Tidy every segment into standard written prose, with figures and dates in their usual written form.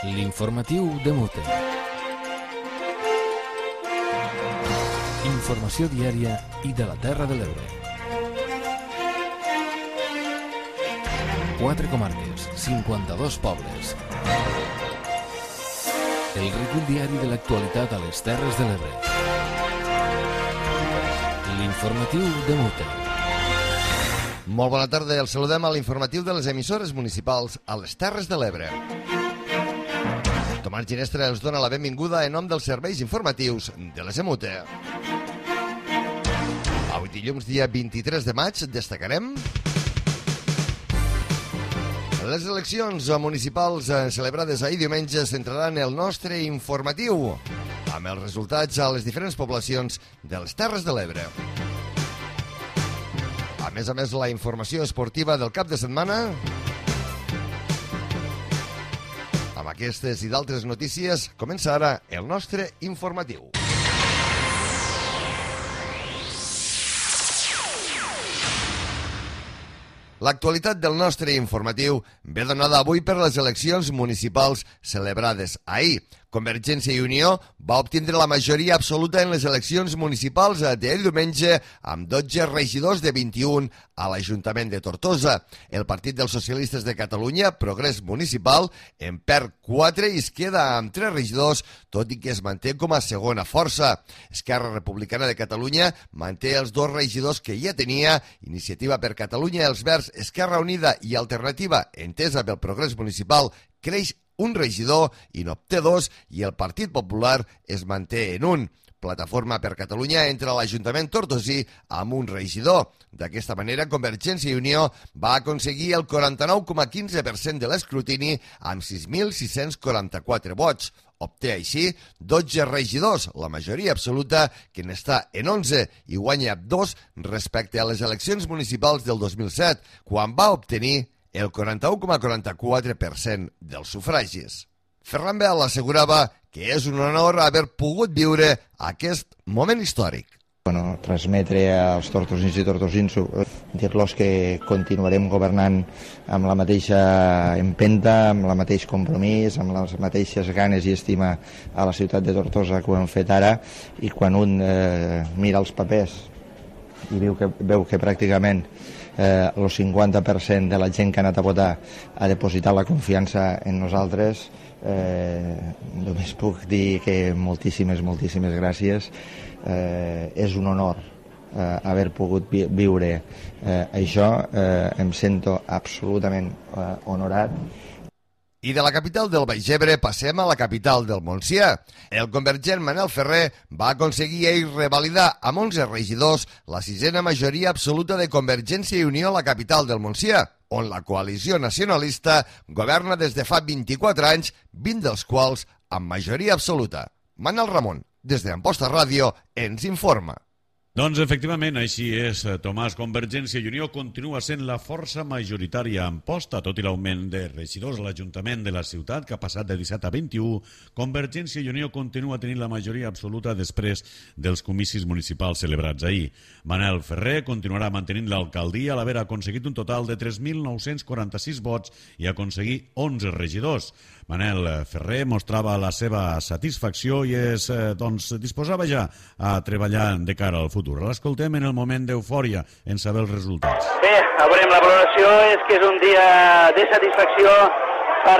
L'informatiu de Mute. Informació diària i de la Terra de l'Ebre. 4 comarques, 52 pobles. El recull diari de l'actualitat a les Terres de l'Ebre. L'informatiu de Mute. Molt bona tarda, el saludem a l'informatiu de les emissores municipals a les Terres de l'Ebre. Tomàs Ginestra els dona la benvinguda en nom dels serveis informatius de les EMUTE. Avui dilluns, dia 23 de maig, destacarem les eleccions municipals celebrades ahir diumenge centraran el nostre informatiu amb els resultats a les diferents poblacions de les Terres de l'Ebre. A més, la informació esportiva del cap de setmana. Amb aquestes i d'altres notícies, comença ara el nostre informatiu. L'actualitat del nostre informatiu ve donada avui per les eleccions municipals celebrades ahir. Convergència i Unió va obtindre la majoria absoluta en les eleccions municipals d'ahir diumenge amb 12 regidors de 21 a l'Ajuntament de Tortosa. El Partit dels Socialistes de Catalunya, Progrés Municipal, en perd 4 i es queda amb 3 regidors, tot i que es manté com a segona força. Esquerra Republicana de Catalunya manté els 2 regidors que ja tenia. Iniciativa per Catalunya, Els Verds, Esquerra Unida i Alternativa, entesa pel Progrés Municipal, creix un regidor i n'obté 2 i el Partit Popular es manté en 1. Plataforma per Catalunya entra a l'Ajuntament tortosí amb un regidor. D'aquesta manera, Convergència i Unió va aconseguir el 49,15% de l'escrutini amb 6.644 vots. Obté així 12 regidors, la majoria absoluta, que n'està en 11 i guanya 2 respecte a les eleccions municipals del 2007, quan va obtenir el 41,44% dels sufragis. Ferran Bel assegurava que és un honor haver pogut viure aquest moment històric. Transmetre als tortosins i tortosins, dir-los que continuarem governant amb la mateixa empenta, amb el mateix compromís, amb les mateixes ganes i estima a la ciutat de Tortosa que ho hem fet ara, i quan un mira els papers i veu que pràcticament el 50% de la gent que ha anat a votar ha depositat la confiança en nosaltres, només puc dir que moltíssimes gràcies. És un honor haver pogut viure això. Em sento absolutament honorat. I de la capital del Baix Ebre passem a la capital del Montsià. El convergent Manel Ferrer va aconseguir ahir revalidar amb 11 regidors la 6a majoria absoluta de Convergència i Unió a la capital del Montsià, on la coalició nacionalista governa des de fa 24 anys, 20 dels quals amb majoria absoluta. Manel Ramon, des d'Amposta Ràdio, ens informa. Doncs efectivament, així és, Tomàs. Convergència i Unió continua sent la força majoritària a Amposta, tot i l'augment de regidors a l'Ajuntament de la ciutat, que ha passat de 17 a 21. Convergència i Unió continua tenint la majoria absoluta després dels comicis municipals celebrats ahir. Manel Ferrer continuarà mantenint l'alcaldia a l'haver aconseguit un total de 3.946 vots i aconseguir 11 regidors. Manel Ferrer mostrava la seva satisfacció i disposava ja a treballar de cara al futur. L'escoltem en el moment d'eufòria en saber els resultats. Bé, veurem, la valoració és que és un dia de satisfacció per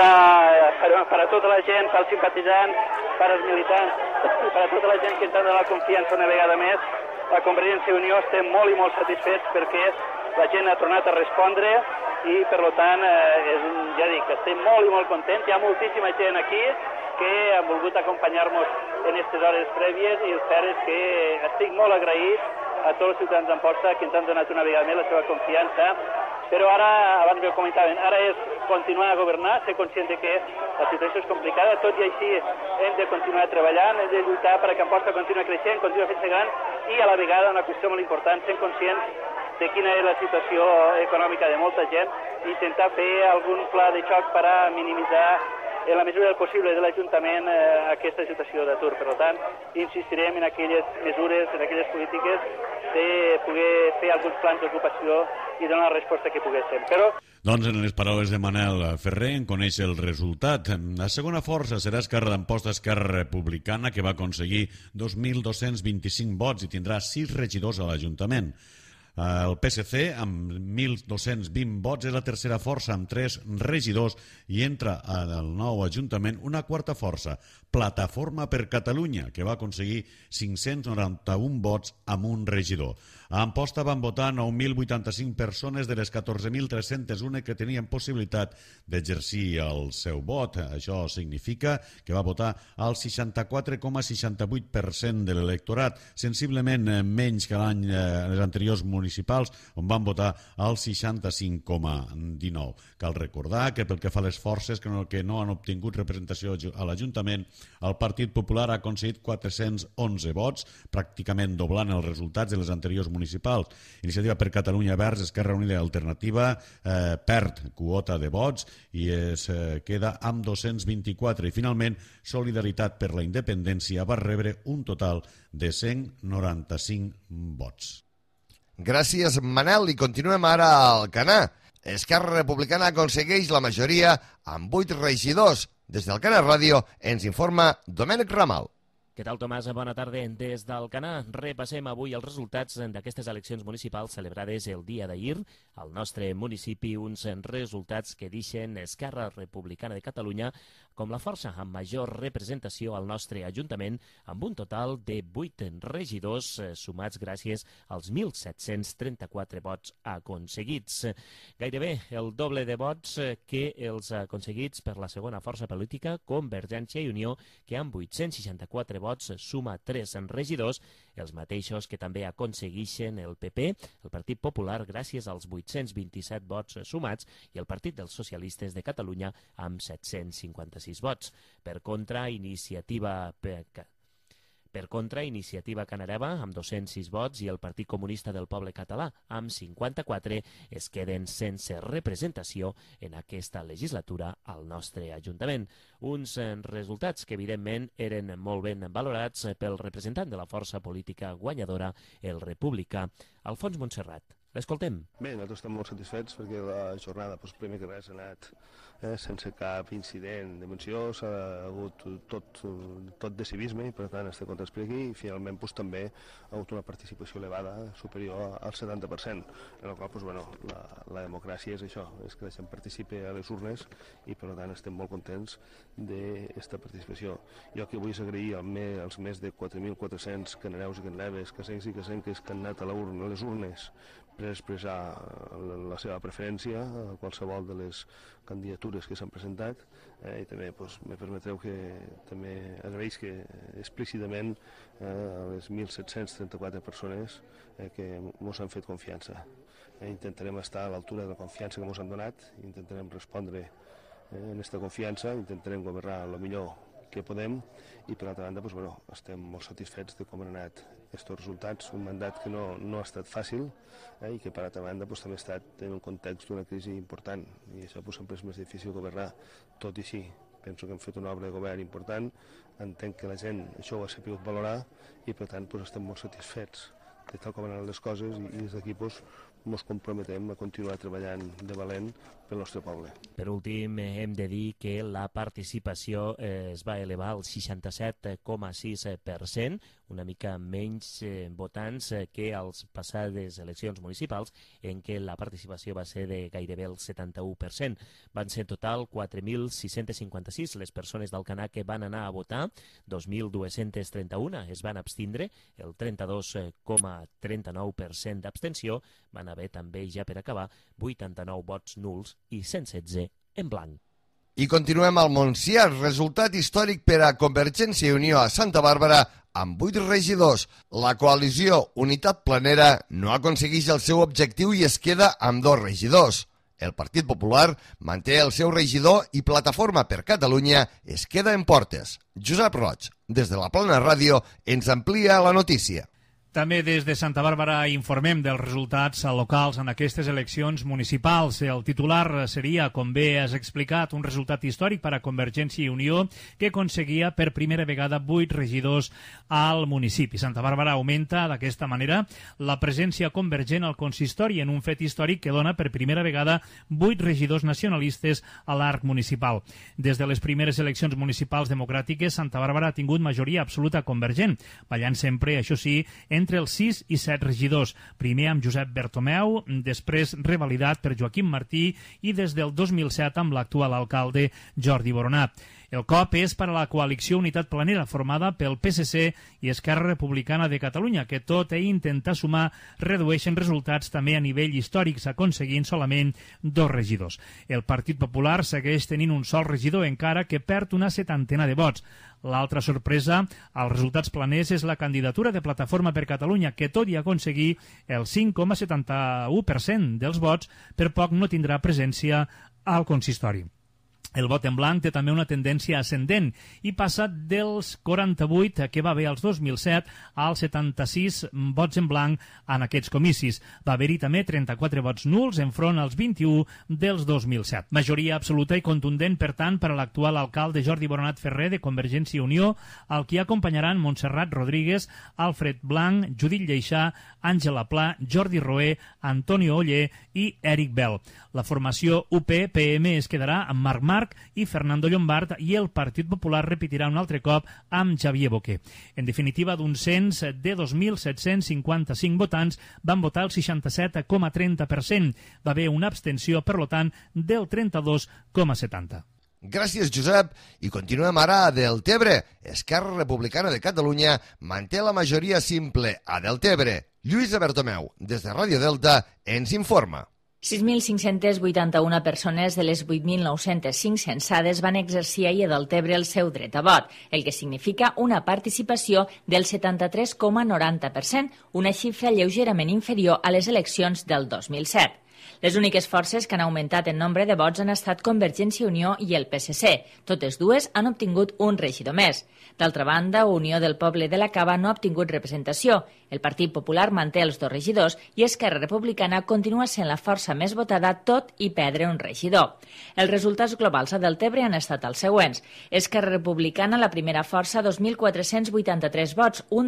a tota la gent, pels simpatitzants, per als militants, per a tota la gent que ens ha donat la confiança una vegada més. La Convergència i Unió estem molt i molt satisfets perquè la gent ha tornat a respondre i, per tant, ja dic, estem molt i molt contents. Hi ha moltíssima gent aquí que ha volgut acompanyar-nos en aquestes hores prèvies i el cert és que estic molt agraït a tots els ciutadans d'Amposta que ens han donat una vegada més la seva confiança. Però ara, abans me ho comentaven, ara és continuar a governar, ser conscient de que la situació és complicada, tot i així hem de continuar treballant, hem de lluitar perquè Amposta continua creixent, continua fent-se gran i a la vegada una qüestió molt important, ser conscients de quina és la situació econòmica de molta gent i intentar fer algun pla de xoc per a minimitzar en la mesura del possible de l'Ajuntament aquesta situació d'atur. Per tant, insistirem en aquelles mesures, en aquelles polítiques de poder fer alguns plans d'ocupació i donar la resposta que poguéssim. Però Doncs en les paraules de Manel Ferrer en coneix el resultat. La segona força serà Esquerra d'Amposta, Esquerra Republicana, que va aconseguir 2.225 vots i tindrà 6 regidors a l'Ajuntament. El PSC, amb 1.220 vots, és la tercera força amb 3 regidors i entra al nou Ajuntament una quarta força, Plataforma per Catalunya, que va aconseguir 591 vots amb un regidor. A Amposta van votar 9.085 persones de les 14.301 que tenien possibilitat d'exercir el seu vot. Això significa que va votar el 64,68% de l'electorat, sensiblement menys que les anteriors municipals, on van votar el 65,19%. Cal recordar que pel que fa a les forces que no han obtingut representació a l'Ajuntament, el Partit Popular ha aconseguit 411 vots, pràcticament doblant els resultats de les anteriors municipals. Iniciativa per Catalunya Verds, Esquerra Unida i Alternativa perd quota de vots i es queda amb 224. I finalment, Solidaritat per la Independència va rebre un total de 195 vots. Gràcies, Manel, i continuem ara al Canà. Esquerra Republicana aconsegueix la majoria amb 8 regidors. Des del Canà Ràdio ens informa Domènec Ramal. Què tal, Tomàs? Bona tarda. Des del Canà repassem avui els resultats d'aquestes eleccions municipals celebrades el dia d'ahir al nostre municipi, uns resultats que deixen Esquerra Republicana de Catalunya com la força amb major representació al nostre Ajuntament, amb un total de 8 regidors sumats gràcies als 1.734 vots aconseguits. Gairebé el doble de vots que els aconseguits per la segona força política, Convergència i Unió, que amb 864 vots suma 3 regidors, els mateixos que també aconsegueixen el PP, el Partit Popular, gràcies als 827 vots sumats, i el Partit dels Socialistes de Catalunya amb 756 vots. Per contra, Iniciativa Canareva, amb 206 vots, i el Partit Comunista del Poble Català, amb 54, es queden sense representació en aquesta legislatura al nostre Ajuntament. Uns resultats que, evidentment, eren molt ben valorats pel representant de la força política guanyadora, el republicà, Alfons Montserrat. L'escoltem. Bé, nosaltres estem molt satisfets perquè la jornada, primer que res, ha anat sense cap incident de menció, s'ha hagut tot de civisme i per tant estem contents per aquí, i finalment també ha hagut una participació elevada superior al 70%, en el qual la democràcia és això, és que la gent participi a les urnes i per tant estem molt contents d'aquesta participació. Jo aquí vull agrair als més de 4.400 cananeus i cananeves, casencs i casenques que han anat a les urnes per expressar la seva preferència a qualsevol de les candidatures que s'han presentat, i també me permetreu que també agraeix que explícitament a les 1.734 persones que ens han fet confiança. Intentarem estar a l'altura de la confiança que ens han donat, intentarem respondre en aquesta confiança, intentarem governar el millor que podem, i per altra banda estem molt satisfets de com han anat aquests resultats, un mandat que no ha estat fàcil i que per altra banda també ha estat en un context d'una crisi important, i això sempre és més difícil governar. Tot i així, penso que hem fet una obra de govern important, entenc que la gent això ho ha sabut valorar i per tant estem molt satisfets de tal com han anat les coses, i des d'aquí ens comprometem a continuar treballant de valent pel nostre poble. Per últim, hem de dir que la participació es va elevar al 67,6%, una mica menys votants que als passades eleccions municipals, en què la participació va ser de gairebé el 71%. Van ser en total 4.656 les persones del Canà que van anar a votar, 2.231 es van abstindre, el 32,39% d'abstenció, van haver també, ja per acabar, 89 vots nuls i 116 en blanc. I continuem al Montsià, resultat històric per a Convergència i Unió a Santa Bàrbara amb 8 regidors. La coalició Unitat Planera no aconsegueix el seu objectiu i es queda amb 2 regidors. El Partit Popular manté el seu regidor i Plataforma per Catalunya es queda en portes. Josep Roig, des de la Plana Ràdio, ens amplia la notícia. També des de Santa Bàrbara informem dels resultats locals en aquestes eleccions municipals. El titular seria, com bé has explicat, un resultat històric per a Convergència i Unió que aconseguia per primera vegada 8 regidors al municipi. Santa Bàrbara augmenta d'aquesta manera la presència convergent al consistori en un fet històric que dona per primera vegada 8 regidors nacionalistes a l'arc municipal. Des de les primeres eleccions municipals democràtiques, Santa Bàrbara ha tingut majoria absoluta convergent, ballant sempre, això sí, entre els 6 i 7 regidors, primer amb Josep Bertomeu, després revalidat per Joaquim Martí i des del 2007 amb l'actual alcalde Jordi Boronat. El cop és per a la coalició Unitat Planera, formada pel PSC i Esquerra Republicana de Catalunya, que tot i intentar sumar redueixen resultats també a nivell històric, aconseguint solament 2 regidors. El Partit Popular segueix tenint un sol regidor, encara que perd una 70ena de vots. L'altra sorpresa als resultats planers és la candidatura de Plataforma per Catalunya, que tot i aconseguir el 5,71% dels vots, per poc no tindrà presència al consistori. El vot en blanc té també una tendència ascendent i passa dels 48 que va haver als 2007 als 76 vots en blanc en aquests comicis. Va haver-hi també 34 vots nuls enfront als 21 dels 2007. Majoria absoluta i contundent, per tant, per a l'actual alcalde Jordi Boronat Ferrer de Convergència i Unió, al qui acompanyaran Montserrat Rodríguez, Alfred Blanc, Judit Lleixà, Àngela Pla, Jordi Roé, Antonio Oller i Eric Bell. La formació UP-PM es quedarà amb Marc Marc i Fernando Llombart, i el Partit Popular repetirà un altre cop amb Xavier Boquer. En definitiva, d'un cens de 2.755 votants van votar el 67,30%. Va haver una abstenció, per tant, del 32,70%. Gràcies, Josep. I continuem ara a Deltebre. Esquerra Republicana de Catalunya manté la majoria simple a Deltebre. Lluïsa Bertomeu, des de Ràdio Delta, ens informa. 6.581 persones de les 8.905 censades van exercir ahir a Deltebre el seu dret a vot, el que significa una participació del 73,90%, una xifra lleugerament inferior a les eleccions del 2007. Les úniques forces que han augmentat en nombre de vots han estat Convergència i Unió i el PSC. Totes dues han obtingut un regidor més. D'altra banda, Unió del Poble de la Cava no ha obtingut representació. El Partit Popular manté els 2 regidors i Esquerra Republicana continua sent la força més votada, tot i perdre un regidor. Els resultats globals a Deltebre han estat els següents. Esquerra Republicana, la primera força, 2.483 vots, un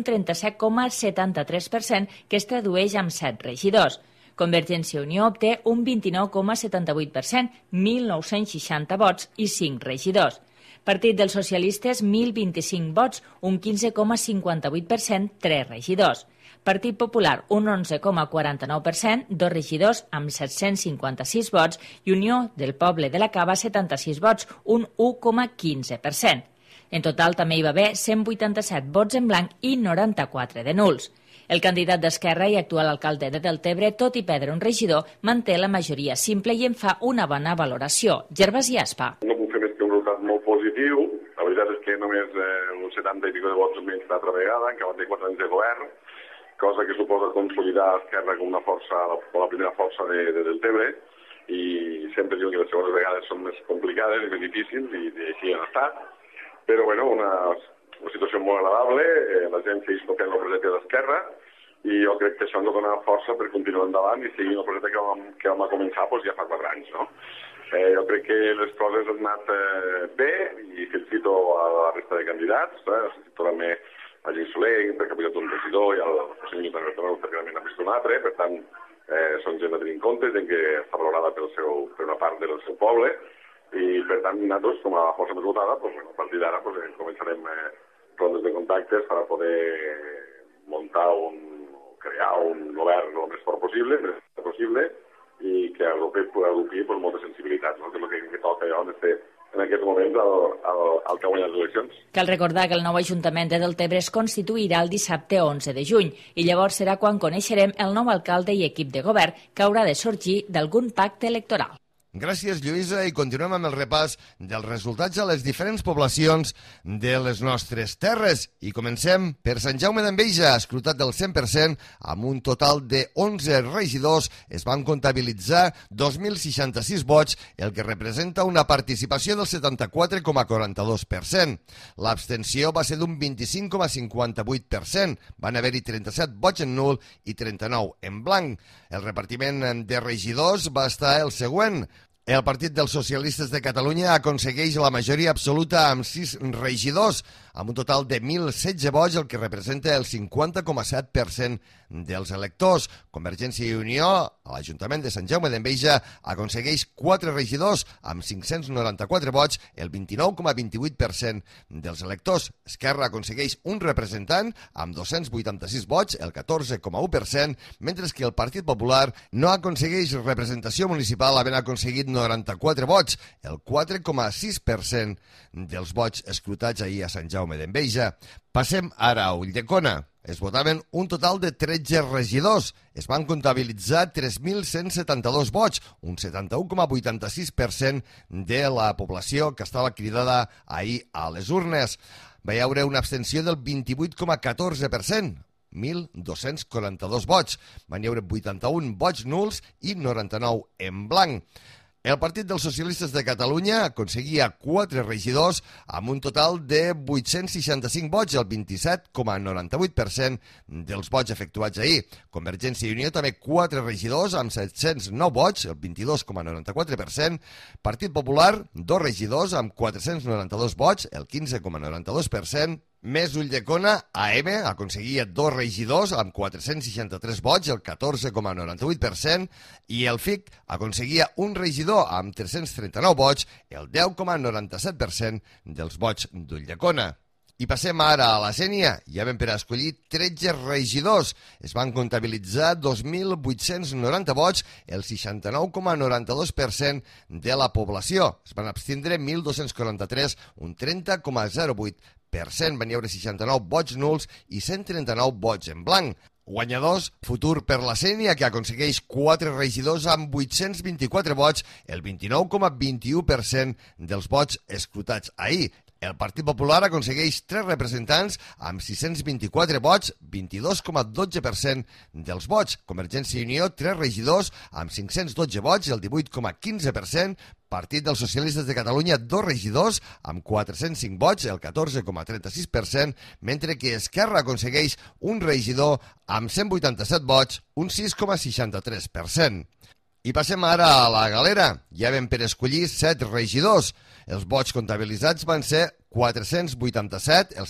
37,73%, que es tradueix amb 7 regidors. Convergència i Unió obté un 29,78%, 1.960 vots i 5 regidors. Partit dels Socialistes, 1.025 vots, un 15,58%, 3 regidors. Partit Popular, un 11,49%, 2 regidors amb 756 vots, i Unió del Poble de la Cava, 76 vots, un 1,15%. En total també hi va haver 187 vots en blanc i 94 de nuls. El candidat d'Esquerra i actual alcalde de Deltebre, tot i perdre un regidor, manté la majoria simple i en fa una bona valoració. Gervasi Aspa. No puc fer més que un resultat molt positiu. La veritat és que només uns 70 i pico de vots menys l'altra vegada, en acabat de 4 anys de govern, cosa que suposa consolidar Esquerra com una força, com la primera força de Deltebre, i sempre diuen que les segones vegades són més complicades i més difícils, i així han estat. Però, bueno, una situació molt agradable, la gent segueix tocant el projecte d'Esquerra, i jo crec que això ens dona força per continuar endavant i seguir el projecte que vam començar ja fa 4 anys, no? Jo crec que les coses han anat bé, i felicito a la resta de candidats, felicito també a Lluís Soler, perquè ha pujat un regidor, i al senyor Bertomeu, perquè també n'ha vist un altre. Per tant, són gent a tenir en compte, gent que està valorada per una part del seu poble, i per tant nosaltres, com a força més votada, a partir d'ara començarem rondes de contactes per a poder crear un govern el més fort possible, i que agrupi moltes sensibilitats, que és el que toca en aquests moments al que ha guanyat les eleccions. Cal recordar que el nou Ajuntament de Deltebre es constituirà el dissabte 11 de juny, i llavors serà quan coneixerem el nou alcalde i equip de govern, que haurà de sorgir d'algun pacte electoral. Gràcies, Lluïsa, i continuem amb el repàs dels resultats a les diferents poblacions de les nostres terres. I comencem per Sant Jaume d'Enveja, escrutat del 100%, amb un total de 11 regidors es van comptabilitzar 2.066 vots, el que representa una participació del 74,42%. L'abstenció va ser d'un 25,58%. Van haver-hi 37 vots en nul i 39 en blanc. El repartiment de regidors va estar el següent. El Partit dels Socialistes de Catalunya aconsegueix la majoria absoluta amb 6 regidors, amb un total de 1.016 vots, el que representa el 50,7% dels electors. Convergència i Unió, a l'Ajuntament de Sant Jaume d'Enveja, aconsegueix 4 regidors amb 594 vots, el 29,28% dels electors. Esquerra aconsegueix un representant amb 286 vots, el 14,1%, mentre que el Partit Popular no aconsegueix representació municipal, havent aconseguit 94 vots, el 4,6% dels vots escrutats ahir a Sant Jaume d'Enveja. Passem ara a Ulldecona. Es votaven un total de 13 regidors. Es van comptabilitzar 3.172 vots, un 71,86% de la població que estava cridada ahir a les urnes. Va hi haure una abstenció del 28,14%. 1.242 vots. Van hi haure 81 vots nuls i 99 en blanc. El Partit dels Socialistes de Catalunya aconseguia 4 regidors amb un total de 865 vots, el 27,98% dels vots efectuats ahir. Convergència i Unió també 4 regidors amb 709 vots, el 22,94%. Partit Popular, 2 regidors amb 492 vots, el 15,92%. Més Ulldecona, AM aconseguia 2 regidors amb 463 vots, el 14,98%, i el FIC aconseguia un regidor amb 339 vots, el 10,97% dels vots d'Ulldecona. I passem ara a la Sénia. Ja vam per escollir 13 regidors. Es van comptabilitzar 2.890 vots, el 69,92% de la població. Es van abstindre 1.243, un 30,08%. Van hi haure 69 vots nuls i 139 vots en blanc. Guanyadors, Futur per la Sénia, que aconsegueix 4 regidors amb 824 vots, el 29,21% dels vots escrutats ahir. El Partit Popular aconsegueix 3 representants amb 624 vots, 22,12% dels vots. Convergència i Unió, 3 regidors amb 512 vots, el 18,15%. Partit dels Socialistes de Catalunya, 2 regidors amb 405 vots, el 14,36%, mentre que Esquerra aconsegueix un regidor amb 187 vots, un 6,63%. I passem ara a la Galera. Ja vam per escollir 7 regidors. Els vots comptabilitzats van ser 487, el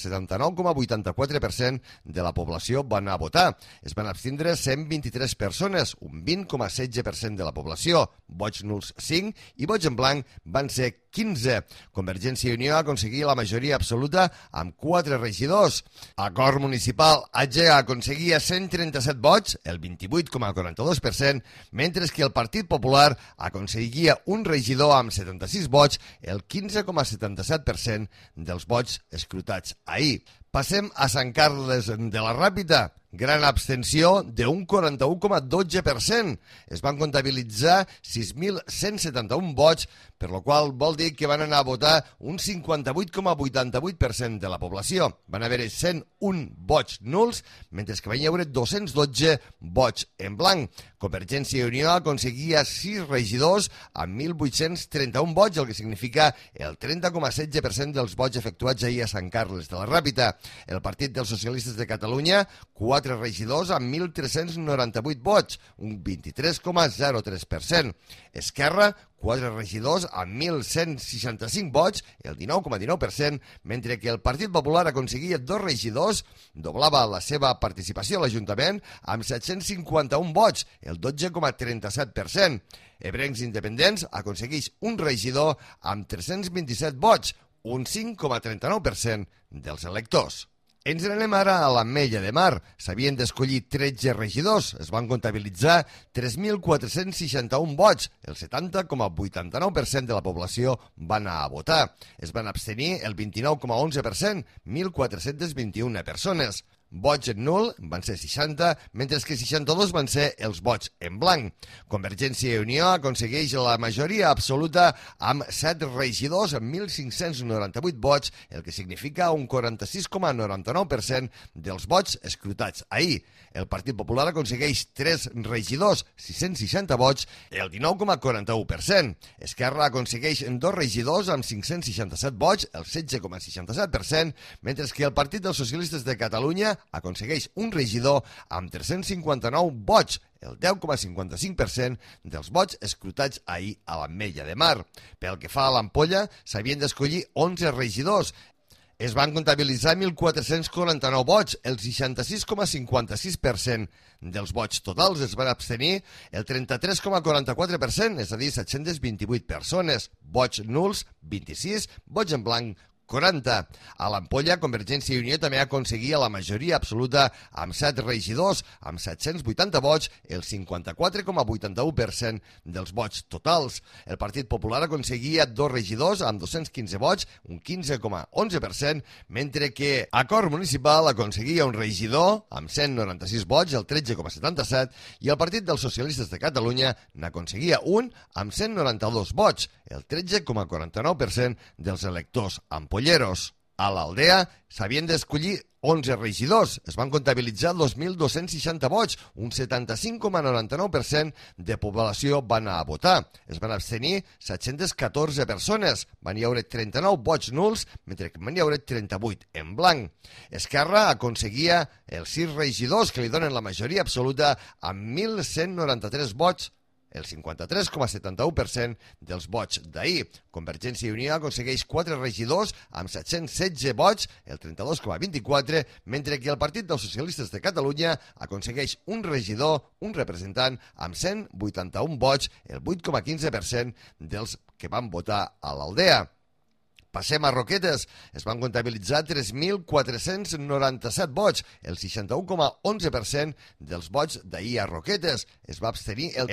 79,84% de la població va anar a votar. Es van abstindre 123 persones, un 20,16% de la població. Vots nuls 5 i vots en blanc van ser 15. Convergència i Unió aconseguia la majoria absoluta amb 4 regidors. Acord municipal, AG aconseguia 137 vots, el 28,42%, mentre que el Partit Popular aconseguia un regidor amb 76 vots, el 15,77% dels vots escrutats ahir. Passem a Sant Carles de la Ràpita. Gran abstenció d'un 41,12%. Es van comptabilitzar 6.171 vots, per la qual vol dir que van anar a votar un 58,88% de la població. Van haver 101 vots nuls, mentre que van hi haure 212 vots en blanc. Convergència i Unió aconseguia 6 regidors amb 1.831 vots, el que significa el 30,16% dels vots efectuats ahir a Sant Carles de la Ràpita. El Partit dels Socialistes de Catalunya, 4 regidors amb 1.398 vots, un 23,03%. Esquerra, 4 regidors amb 1.165 vots, el 19,19%, mentre que el Partit Popular aconseguia 2 regidors, doblava la seva participació a l'Ajuntament amb 751 vots, el 12,37%. Ebrencs Independents aconsegueix un regidor amb 327 vots, un 5,39% dels electors. Ens n'anem ara a l'Ametlla de Mar. S'havien d'escollir 13 regidors. Es van comptabilitzar 3.461 vots. El 70,89% de la població va anar a votar. Es van abstenir el 29,11%, 1.421 persones. vots en nul van ser 60, mentre que 62 van ser els vots en blanc. Convergència i Unió aconsegueix la majoria absoluta amb 7 regidors amb 1.598 vots, el que significa un 46,99% dels vots escrutats ahir. El Partit Popular aconsegueix 3 regidors, 660 vots, el 19,41%. Esquerra aconsegueix 2 regidors amb 567 vots, el 16,67%, mentre que el Partit dels Socialistes de Catalunya aconsegueix un regidor amb 359 vots, el 10,55% dels vots escrutats ahir a l'Ametlla de Mar. Pel que fa a l'Ampolla, s'havien d'escollir 11 regidors. Es van comptabilitzar 1.449 vots, el 66,56% dels vots totals es van abstenir, el 33,44%, és a dir, 728 persones, vots nuls, 26, vots en blanc, 40. A l'Ampolla, Convergència i Unió també aconseguia la majoria absoluta amb 7 regidors, amb 780 vots, el 54,81% dels vots totals. El Partit Popular aconseguia 2 regidors amb 215 vots, un 15,11%, mentre que Acord Municipal aconseguia un regidor amb 196 vots, el 13,77%, i el Partit dels Socialistes de Catalunya n'aconseguia un amb 192 vots, el 13,49% dels electors ampolleros. A l'Aldea s'havien d'escollir 11 regidors. Es van comptabilitzar 2.260 vots, un 75,99% de població van anar a votar. Es van abstenir 714 persones. Van hi haure 39 vots nuls, mentre que van hi haure 38 en blanc. Esquerra aconseguia els 6 regidors que li donen la majoria absoluta amb 1.193 vots, el 53,71% dels vots d'ahir. Convergència i Unió aconsegueix 4 regidors amb 716 vots, el 32,24%, mentre que el Partit dels Socialistes de Catalunya aconsegueix un regidor, un representant, amb 181 vots, el 8,15% dels que van votar a l'Aldea. Passem a Roquetes. Es van comptabilitzar 3.497 vots, el 61,11% dels vots d'ahir a Roquetes. Es va abstenir el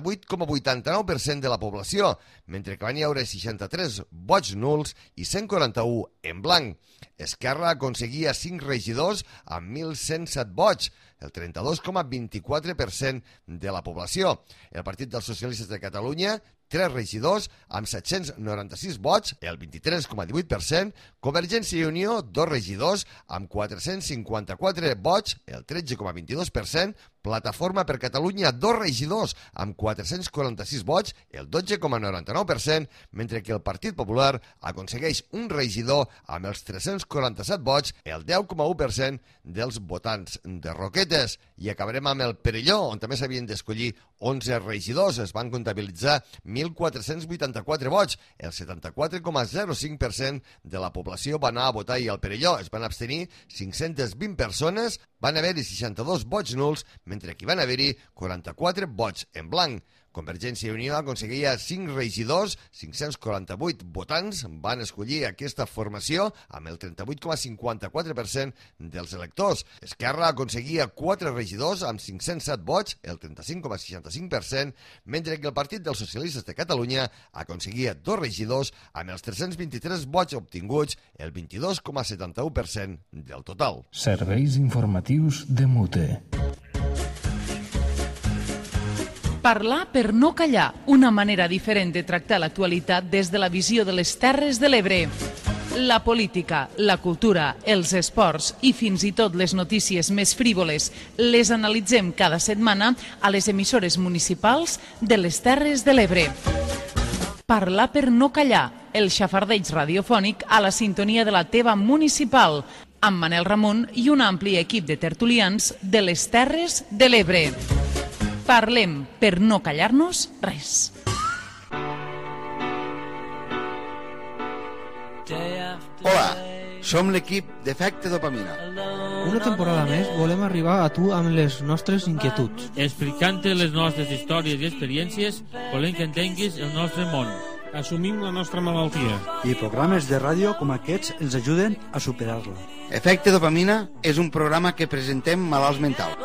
38,89% de la població, mentre que van hi haure 63 vots nuls i 141 en blanc. Esquerra aconseguia 5 regidors amb 1.107 vots, el 32,24% de la població. El Partit dels Socialistes de Catalunya, 3 regidors amb 796 vots, el 23,18%, Convergència i Unió, 2 regidors amb 454 vots, el 13,22%, Plataforma per Catalunya, 2 regidors amb 446 vots, el 12,99%, mentre que el Partit Popular aconsegueix un regidor amb els 347 vots, el 10,1% dels votants de Roquetes. I acabarem amb el Perelló, on també s'havien d'escollir 11 regidors. Es van comptabilitzar 1.484 vots, el 74,05% de la població va anar a votar i al Perelló. Es van abstenir 520 persones, van haver-hi 62 vots nuls, mentre que van haver-hi 44 vots en blanc. Convergència i Unió aconseguia 5 regidors, 548 votants van escollir aquesta formació amb el 38,54% dels electors. Esquerra aconseguia 4 regidors amb 507 vots, el 35,65%, mentre que el Partit dels Socialistes de Catalunya aconseguia 2 regidors amb els 323 vots obtinguts, el 22,71% del total. Serveis informatius de Mute. Parlar per no callar, una manera diferent de tractar l'actualitat des de la visió de les Terres de l'Ebre. La política, la cultura, els esports i fins i tot les notícies més frívoles les analitzem cada setmana a les emissores municipals de les Terres de l'Ebre. Parlar per no callar, el xafardeig radiofònic a la sintonia de la teva municipal, amb Manel Ramon i un ampli equip de tertulians de les Terres de l'Ebre. Parlem per no callar-nos res. Hola, som l'equip d'Efecte Dopamina. Una temporada més volem arribar a tu amb les nostres inquietuds. Explicant-te les nostres històries i experiències, volem que entenguis el nostre món. Assumim la nostra malaltia. I programes de ràdio com aquests ens ajuden a superar-la. Efecte Dopamina és un programa que presentem malalts mentals.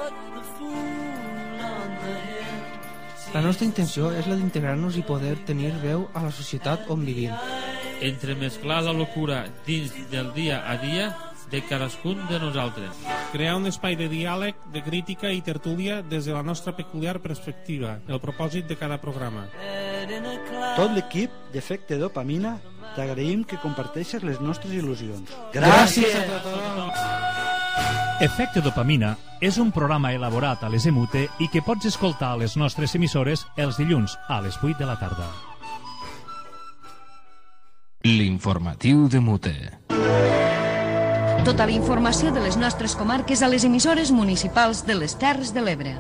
La nostra intenció és la d'integrar-nos i poder tenir veu a la societat on vivim. Entremesclar la locura dins del dia a dia de cadascun de nosaltres. Crear un espai de diàleg, de crítica i tertúlia des de la nostra peculiar perspectiva, el propòsit de cada programa. Tot l'equip d'Efecte Dopamina t'agraïm que comparteixes les nostres il·lusions. Gràcies a tothom! Efecte Dopamina és un programa elaborat a les EMUTE i que pots escoltar a les nostres emissores els dilluns a les 8 de la tarda. L'informatiu de Mute. Tota la informació de les nostres comarques a les emissores municipals de les Terres de l'Ebre.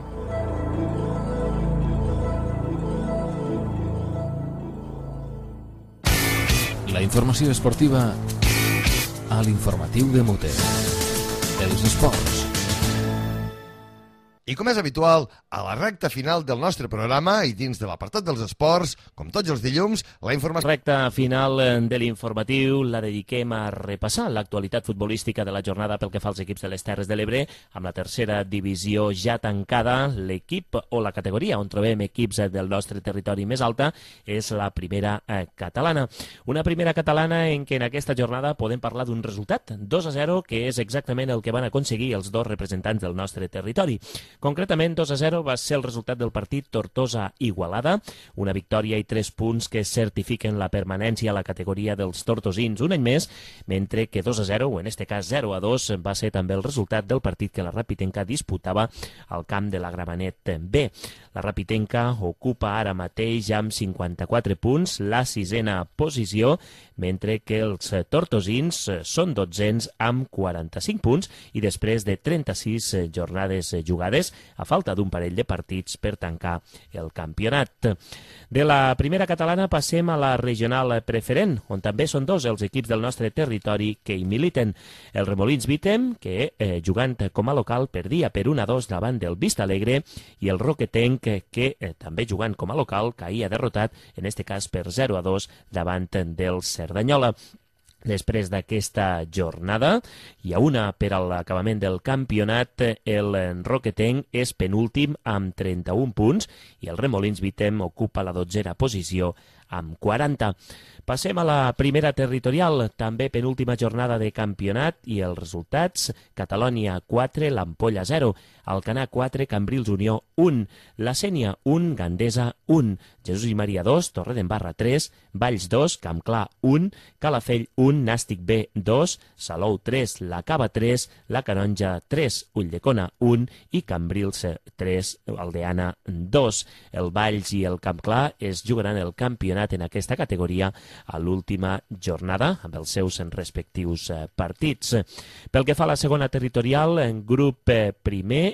La informació esportiva a l'informatiu de Mute. Els esports. I com és habitual, a la recta final del nostre programa i dins de l'apartat dels esports, com tots els dilluns, la informació... Recta final de l'informatiu la dediquem a repassar l'actualitat futbolística de la jornada pel que fa als equips de les Terres de l'Ebre, amb la tercera divisió ja tancada. L'equip o la categoria on trobem equips del nostre territori més alta és la primera catalana. Una primera catalana en què en aquesta jornada podem parlar d'un resultat, 2-0, que és exactament el que van aconseguir els dos representants del nostre territori. Concretament, 2-0 va ser el resultat del partit Tortosa-Igualada, una victòria i 3 punts que certifiquen la permanència a la categoria dels tortosins un any més, mentre que 2-0, o en este cas 0-2, va ser també el resultat del partit que la Rapitenca disputava al camp de la Gramenet B. La Rapitenca ocupa ara mateix amb 54 punts la 6a posició, mentre que els tortosins són 12ens amb 45 punts i després de 36 jornades jugades, a falta d'un parell de partits per tancar el campionat. De la primera catalana passem a la regional preferent, on també són dos els equips del nostre territori que hi militen. El Remolins Vitem, que jugant com a local perdia per 1-2 davant del Vistalegre, i el Roquetenc, que també jugant com a local caïa derrotat, en este cas per 0-2 davant del Cerdanyola. Després d'aquesta jornada, i a una per a l'acabament del campionat, el Roquetenc és penúltim amb 31 punts i el Remolins Vitem ocupa la 12a posició amb 40. Passem a la primera territorial, també penúltima jornada de campionat i els resultats: Catalònia 4, l'Ampolla 0, Alcanar 4, Cambrils Unió 1, la Sénia 1, Gandesa 1, Jesús i Maria 2, Torredembarra 3, Valls 2, Campclar 1, Calafell 1, Nàstic B 2, Salou 3, la Cava 3, la Canonja 3, Ulldecona 1 i Cambrils 3, Aldeana 2. El Valls i el Campclar es jugaran el campionat en aquesta categoria a l'última jornada amb els seus respectius partits. Pel que fa a la segona territorial, en grup primer,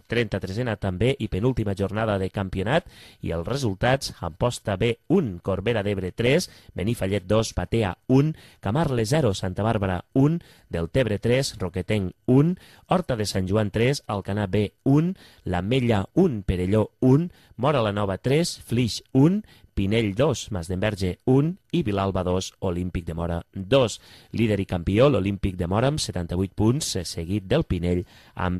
33a també i penúltima jornada de campionat, i els resultats: Amposta B 1, Corbera d'Ebre 3, Benifallet 2, Batea 1, Camarles 0, Santa Bàrbara 1, Deltebre 3, Roquetenc 1, Horta de Sant Joan 3, Alcanar B 1, l'Ametlla 1, Perelló 1, Móra la Nova 3, Flix 1, Pinell 2, Masdenverge 1 i Vilalba 2, Olímpic de Móra 2. Líder i campió, l'Olímpic de Móra amb 78 punts, seguit del Pinell amb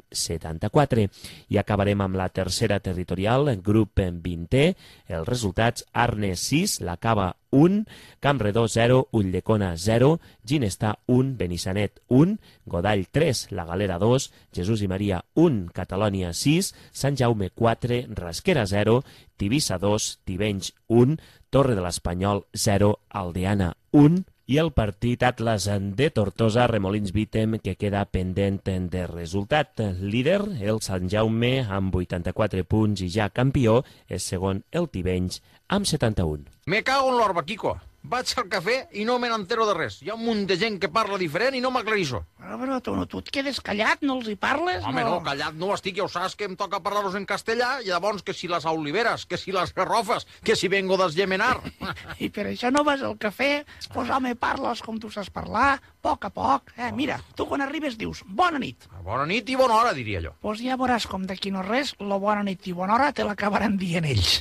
74. I acabarem amb la tercera territorial, grup 20è, els resultats: Arnes 6, la Cava 1, Campredó 0, Ulldecona 0, Ginestar 1, Benissanet 1, Godall 3, la Galera 2, Jesús i Maria 1, Catalònia 6, Sant Jaume 4, Rasquera 0, Tivissa 2, Tivenys 1, Torre de l'Espanyol 0, Aldeana 1, i el partit Atlas de Tortosa, Remolins Vitem, que queda pendent de resultat. Líder, el Sant Jaume, amb 84 punts i ja campió, és segon el Tivenys, amb 71. Me cago en l'orba, Kiko. Vaig al cafè i no me n'entero de res. Hi ha un munt de gent que parla diferent i no m'aclarixo. Però tu et quedes callat, no els hi parles? Home, no, callat no estic, ja ho saps que em toca parlar-los en castellà, i llavors que si les oliveres, que si les garrofes, que si vengo d'esgemenar. I per això no vas al cafè? Pues home, parles com tu saps parlar, a poc. Mira, tu quan arribes dius bona nit. Bona nit i bona hora, diria jo. Pues ja veuràs com d'aquí no res, lo bona nit i bona hora te l'acabaran dient ells.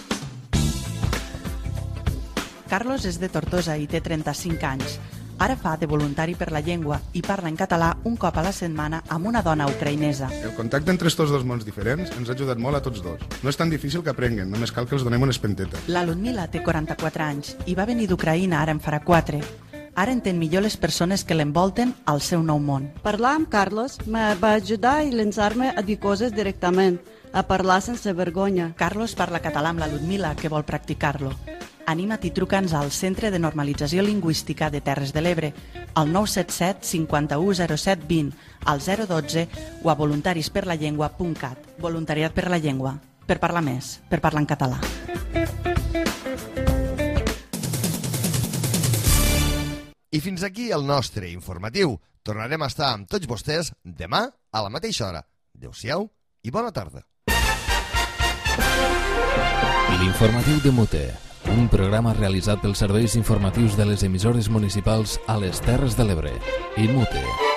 Carlos és de Tortosa i té 35 anys. Ara fa de voluntari per la llengua i parla en català un cop a la setmana amb una dona ucraïnesa. El contacte entre estos dos mons diferents ens ha ajudat molt a tots dos. No és tan difícil que aprenguen, només cal que els donem unes pentetes. La Ludmila té 44 anys i va venir d'Ucraïna ara en farà 4. Ara entén millor les persones que l'envolten al seu nou món. Parlar amb Carlos me va ajudar a llançar-me a dir coses directament, a parlar sense vergonya. Carlos parla català amb la Ludmila, que vol practicar-lo. Anima't i truca'ns al Centre de Normalització Lingüística de Terres de l'Ebre, al 977 51 07 20, al 012 o a voluntarisperlallengua.cat. Voluntariat per la llengua. Per parlar més, per parlar en català. I fins aquí el nostre informatiu. Tornarem a estar amb tots vostès demà a la mateixa hora. Adéu-siau i bona tarda. L'informatiu de Mute, un programa realitzat pels serveis informatius de les emissores municipals a les Terres de l'Ebre. I Mute.